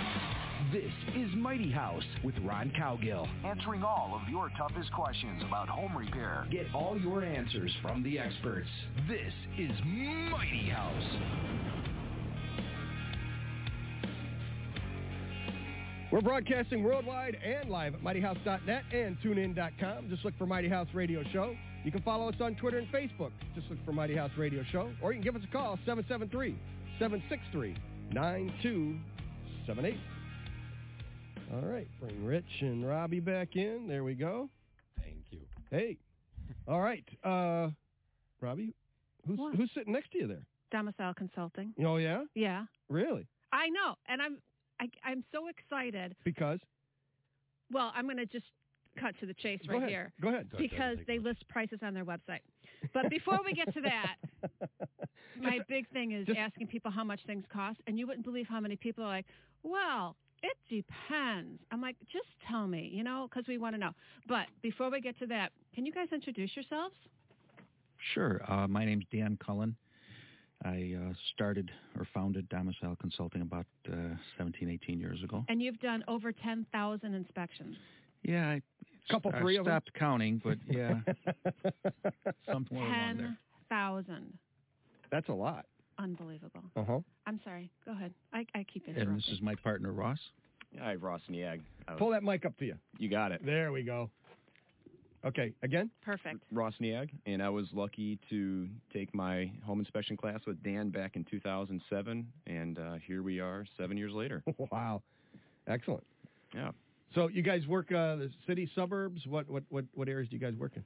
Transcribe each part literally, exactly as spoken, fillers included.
This is Mighty House with Ron Cowgill. Answering all of your toughest questions about home repair. Get all your answers from the experts. This is Mighty House. We're broadcasting worldwide and live at mighty house dot net and tune in dot com. Just look for Mighty House Radio Show. You can follow us on Twitter and Facebook. Just look for Mighty House Radio Show. Or you can give us a call, seven seven three, seven six three, nine two seven eight. All right, bring Rich and Robbie back in. There we go. Thank you. Hey. All right. Uh, Robbie, who's What? who's sitting next to you there? Domicile Consulting. Oh, yeah? Yeah. Really? I know, and I'm I, I'm so excited. Because? Well, I'm going to just cut to the chase Go right ahead. here. Go ahead. Because they list prices on their website. But before we get to that, my big thing is just- asking people how much things cost, and you wouldn't believe how many people are like, well, it depends. I'm like, just tell me, you know, because we want to know. But before we get to that, can you guys introduce yourselves? Sure. Uh, my name's Dan Cullen. I uh, started or founded Domicile Consulting about uh, seventeen, eighteen years ago. And you've done over ten thousand inspections. Yeah, I, Couple, I three of them? stopped counting, but yeah, something along there. ten thousand. That's a lot. Unbelievable. Uh-huh. I'm sorry. Go ahead. I, I keep interrupting. And this is my partner, Ross. Hi, Ross Niag. I was- Pull that mic up to you. You got it. There we go. Okay, again? Perfect. Ross Niag, and I was lucky to take my home inspection class with Dan back in two thousand seven, and uh, here we are seven years later. Wow. Excellent. Yeah. So you guys work uh, the city, suburbs? What, what, what, what areas do you guys work in?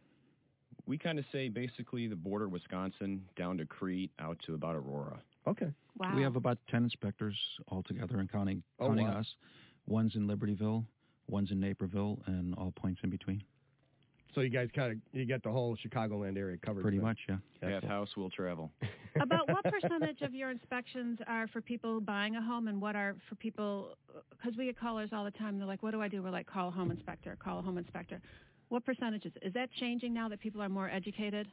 We kind of say basically the border of Wisconsin down to Crete out to about Aurora. Okay. Wow. We have about ten inspectors altogether, and counting, Oh, counting wow. us. One's in Libertyville, one's in Naperville, and all points in between. So you guys kind of, you get the whole Chicagoland area covered. Pretty then. much, yeah. Half house will travel. About what percentage of your inspections are for people buying a home and what are for people, because we get callers all the time, they're like, what do I do? We're like, call a home inspector, call a home inspector. What percentage is Is that changing now that people are more educated?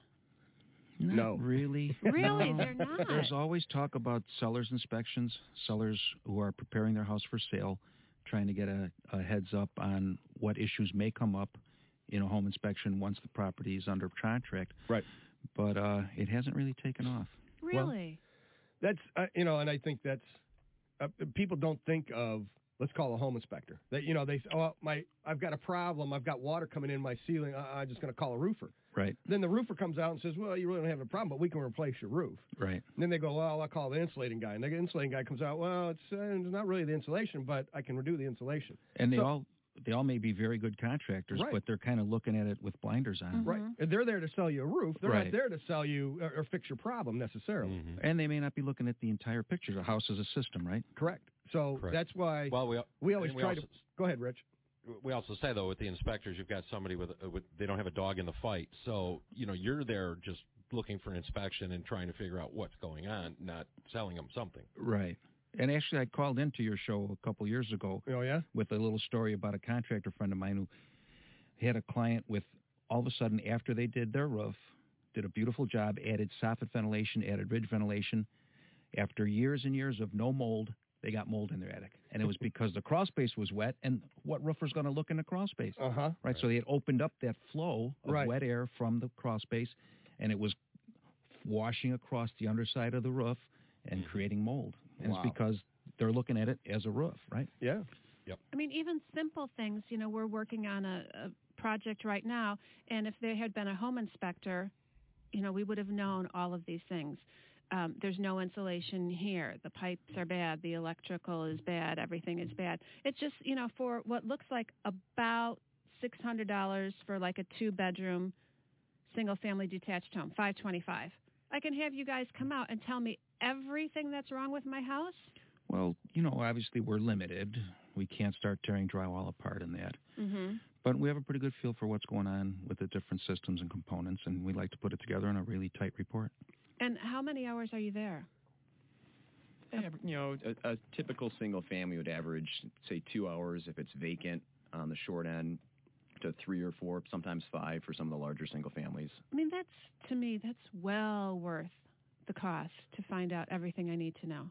Not No. really. Really? No. They're not. There's always talk about sellers' inspections, sellers who are preparing their house for sale, trying to get a, a heads up on what issues may come up in a home inspection once the property is under contract. Right. But uh, it hasn't really taken off. Really? That's, uh, you know, and I think that's, uh, people don't think of, let's call a home inspector. That, you know, they say, oh, my, I've got a problem. I've got water coming in my ceiling. Uh, I'm just going to call a roofer. Right. Then the roofer comes out and says, well, you really don't have a problem, but we can replace your roof. Right. And then they go, well, I'll call the insulating guy. And the insulating guy comes out, well, it's, uh, it's not really the insulation, but I can redo the insulation. And they So- all they all may be very good contractors, Right. but they're kind of looking at it with blinders on. Right. And they're there to sell you a roof. They're Right. not there to sell you or, or fix your problem necessarily. Mm-hmm. And they may not be looking at the entire picture. The house is a system, right? Correct. So Correct. that's why Well, we we always and we try also, to... Go ahead, Rich. We also say, though, with the inspectors, you've got somebody with, with, they don't have a dog in the fight. So, you know, you're there just looking for an inspection and trying to figure out what's going on, not selling them something. Right. And actually, I called into your show a couple years ago Oh, yeah? with a little story about a contractor friend of mine who had a client with, all of a sudden, after they did their roof, did a beautiful job, added soffit ventilation, added ridge ventilation. After years and years of no mold, they got mold in their attic. And it was because the crawl space was wet, and what roofer's going to look in the crawl space? Uh-huh. Right? right, so they had opened up that flow of Right. wet air from the crawl space, and it was washing across the underside of the roof and creating mold. And Wow. it's because they're looking at it as a roof, right? Yeah. I mean, even simple things, you know, we're working on a, a project right now, and if there had been a home inspector, you know, we would have known all of these things. Um, there's no insulation here. The pipes are bad. The electrical is bad. Everything is bad. It's just, you know, for what looks like about six hundred dollars for like a two-bedroom, single-family detached home, five twenty-five. I can have you guys come out and tell me everything that's wrong with my house? Well, you know, obviously we're limited. We can't start tearing drywall apart in that. Mm-hmm. But we have a pretty good feel for what's going on with the different systems and components, and we like to put it together in a really tight report. And how many hours are you there? You know, a, a typical single family would average, say, two hours if it's vacant on the short end, to three or four, sometimes five for some of the larger single families. I mean, that's, to me, that's well worth the cost to find out everything I need to know.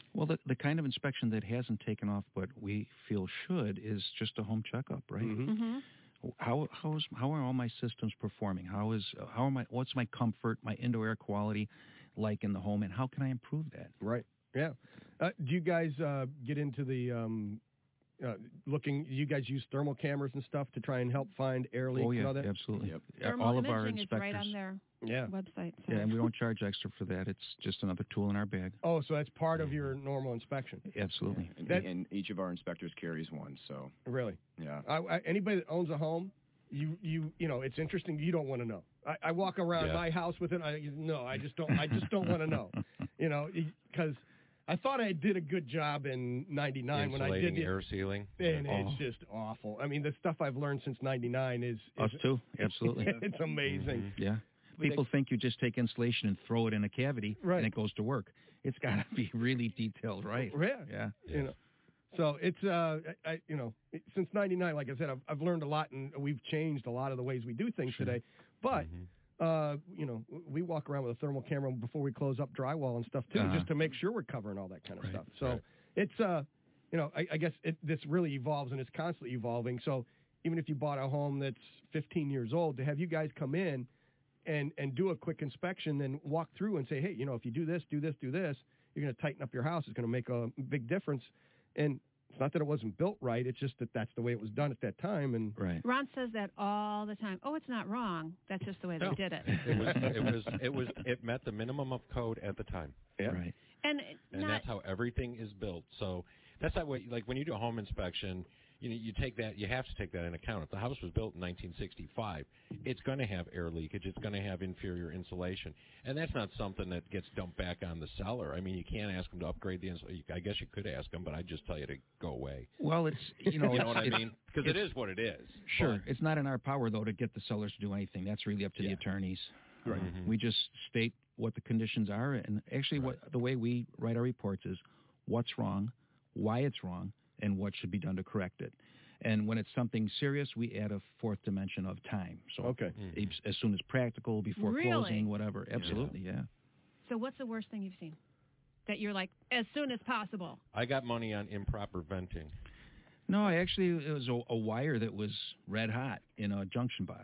Well, the, the kind of inspection that hasn't taken off, but we feel should, is just a home checkup, right? Mm-hmm. Mm-hmm. How how is how are all my systems performing? How is how are my what's my comfort, my indoor air quality like in the home, and how can I improve that? Right. Yeah. Uh, do you guys uh, get into the um, uh, looking? You guys use thermal cameras and stuff to try and help find air leaks Oh yeah, and all that? absolutely. Yep. Yeah, Thermal all of our imaging is right inspectors. on their Yeah. website. So. Yeah, and we don't charge extra for that. It's just another tool in our bag. Oh, so that's part of your normal inspection. Absolutely. And, That- and each of our inspectors carries one. So Really? yeah. I, I, anybody that owns a home, you you you know, it's interesting. You don't want to know. I, I walk around Yeah. my house with it. I no, I just don't. I just don't want to know. You know, because I thought I did a good job in ninety-nine when I Insulating did the, air sealing. and Oh. it's just awful. I mean, the stuff I've learned since ninety-nine is, is Us too. Absolutely. it's amazing. Yeah. People think you just take insulation and throw it in a cavity Right. and it goes to work. It's got to be really detailed, right? Yeah. Yeah. You know, so it's uh, I, I you know, it, since ninety-nine, like I said, I've, I've learned a lot, and we've changed a lot of the ways we do things Sure. today. But Mhm. uh, you know, we walk around with a thermal camera before we close up drywall and stuff too, Uh-huh. just to make sure we're covering all that kind of Right. stuff. So Right. it's uh, you know, I, I guess it, this really evolves and it's constantly evolving. So even if you bought a home that's fifteen years old, to have you guys come in and and do a quick inspection and walk through and say, hey, you know, if you do this, do this, do this, you're going to tighten up your house. It's going to make a big difference. And it's not that it wasn't built right. It's just that that's the way it was done at that time. And Right. Ron says that all the time. Oh, it's not wrong. That's just the way No. they did it. It was, it was, it was, it met the minimum of code at the time, yeah, Right. And and not that's how everything is built. So that's not what, like when you do a home inspection, you know, you take that, you have to take that in account. If the house was built in nineteen sixty-five, it's going to have air leakage. It's going to have inferior insulation, and that's not something that gets dumped back on the seller. I mean, you can't ask them to upgrade the insulation. I guess you could ask them, but I'd just tell you to go away. Well, it's, you know, You know it's, what I it's- mean? Because it is what it is. Sure. But- It's not in our power, though, to get the sellers to do anything. That's really up to the Yeah. attorneys. Right. Um, We just state what the conditions are, and actually what the way we write our reports is what's wrong, why it's wrong, and what should be done to correct it. And when it's something serious, we add a fourth dimension of time. So okay. Mhm. as- as soon as practical, before Really? closing, whatever. Absolutely, yeah. So what's the worst thing you've seen? That you're like, as soon as possible. I got money on improper venting. No, I actually, it was a, a wire that was red hot in a junction box.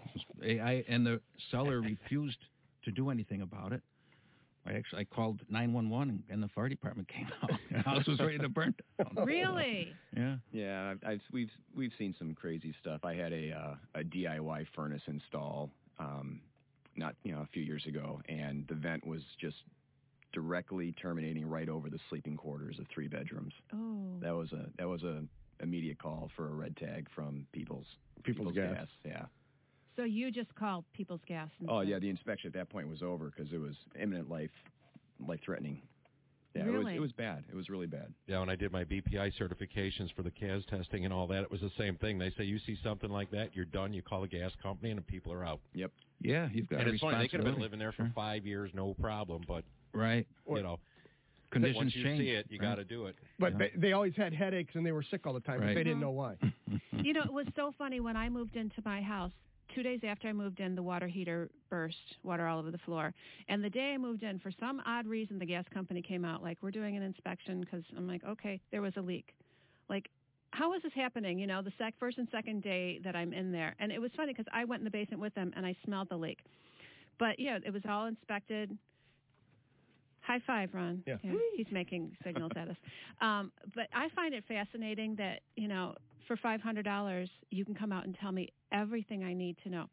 I, I- and the seller refused to do anything about it. I actually I called nine one one and, and the fire department came out. The house was ready to burn down. Really? Yeah. Yeah, I've, I've we've we've seen some crazy stuff. I had a uh, a D I Y furnace install, um, not you know a few years ago, and the vent was just directly terminating right over the sleeping quarters of three bedrooms. Oh. That was a that was a immediate call for a red tag from People's People's Gas. Yeah. So you just called People's Gas. And Oh said- yeah, the inspection at that point was over because it was imminent life life threatening. Yeah, it was Really? it was bad. It was really bad. Yeah, when I did my B P I certifications for the C A S testing and all that, it was the same thing. They say you see something like that, you're done. You call the gas company, and the people are out. Yep. Yeah, you've got And a it's funny, they could have been responsibility. living there for Sure. five years, no problem. But Right. you know, Conditions once you change. see it, you right? got to do it. But Yeah. they, they always had headaches and they were sick all the time, but Right. they didn't know why. You know, it was so funny when I moved into my house. Two days after I moved in, the water heater burst, water all over the floor. And the day I moved in, for some odd reason, the gas company came out, like, we're doing an inspection, because I'm like, okay, there was a leak. Like, how is this happening? You know, the sec- first and second day that I'm in there. And it was funny because I went in the basement with them, and I smelled the leak. But, yeah, it was all inspected. High five, Ron. Yeah. He's making signals at us. Um, but I find it fascinating that, you know, for five hundred dollars, you can come out and tell me everything I need to know.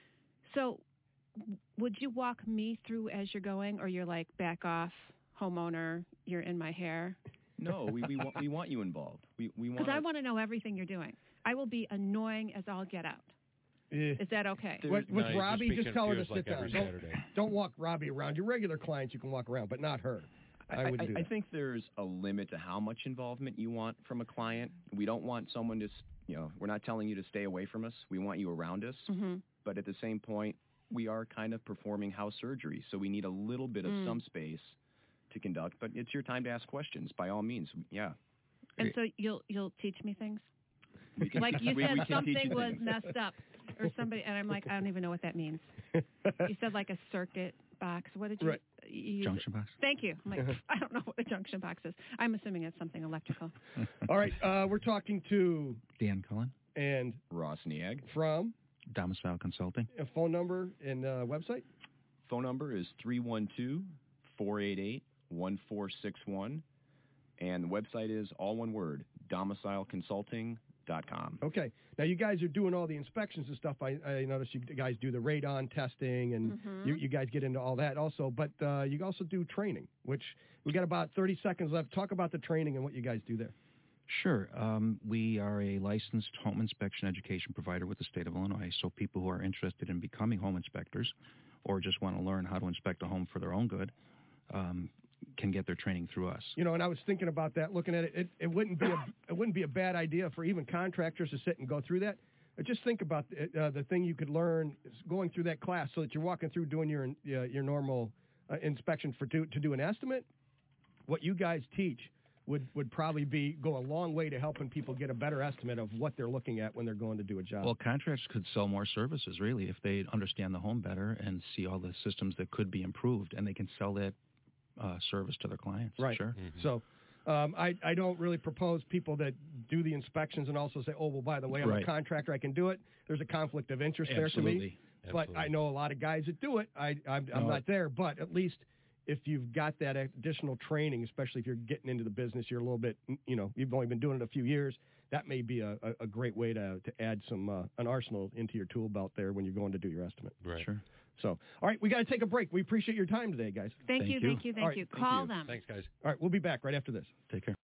So w- would you walk me through as you're going, or you're like, back off, homeowner, you're in my hair? No, we we want we want you involved. We we want Because I want to know everything you're doing. I will be annoying as all get out. Eh. Is that okay? With, No, with you just Robbie, be just, tell her to confused sit like down. every Don't, Saturday. don't walk Robbie around. Your regular clients you can walk around, but not her. I, I, wouldn't do I, I that. think there's a limit to how much involvement you want from a client. We don't want someone to, s- you know, we're not telling you to stay away from us. We want you around us. Mm-hmm. But at the same point, we are kind of performing house surgery, so we need a little bit of Mm. some space to conduct. But it's your time to ask questions, by all means. Yeah. And so you'll you'll teach me things? We can- Like you we- said we can teach something you was things. messed up or somebody, and I'm like, I don't even know what that means. You said like a circuit box. What did you? Right. you use Junction box? Thank you. I'm like, I don't know what a junction box is. I'm assuming it's something electrical. All right, uh, we're talking to Dan Cullen, and Ross Niag. from Domicile Consulting. a phone number and uh, website. Phone number is three one two, four eight eight, one four six one, and the website is all one word, domicile consulting dot com. Okay. Now, you guys are doing all the inspections and stuff. I, I noticed you guys do the radon testing, and Mhm. you, you guys get into all that also. But uh, you also do training, which we got about thirty seconds left. Talk about the training and what you guys do there. Sure. Um, we are a licensed home inspection education provider with the state of Illinois, so people who are interested in becoming home inspectors or just want to learn how to inspect a home for their own good um, can get their training through us. You know, and I was thinking about that, looking at it. It, it wouldn't be a it wouldn't be a bad idea for even contractors to sit and go through that. But just think about the, uh, the thing you could learn is going through that class, so that you're walking through doing your uh, your normal uh, inspection for do, to do an estimate. What you guys teach would, would probably be go a long way to helping people get a better estimate of what they're looking at when they're going to do a job. Well, contractors could sell more services, really, if they understand the home better and see all the systems that could be improved, and they can sell that uh, service to their clients. Right. Sure. Mm-hmm. So um, I, I don't really propose people that do the inspections and also say, oh, well, by the way, I'm Right. a contractor, I can do it. There's a conflict of interest there to me. Absolutely. But Absolutely. I know a lot of guys that do it. I, I'm, I'm No. not there. But at least if you've got that additional training, especially if you're getting into the business, you're a little bit, you know, you've only been doing it a few years, that may be a, a, a great way to, to add some uh, an arsenal into your tool belt there when you're going to do your estimate. Right. Sure. So, all right, we got to take a break. We appreciate your time today, guys. Thank, Thank you, you. thank you, thank All right, you. thank Call you. them. Thanks, guys. All right, we'll be back right after this. Take care.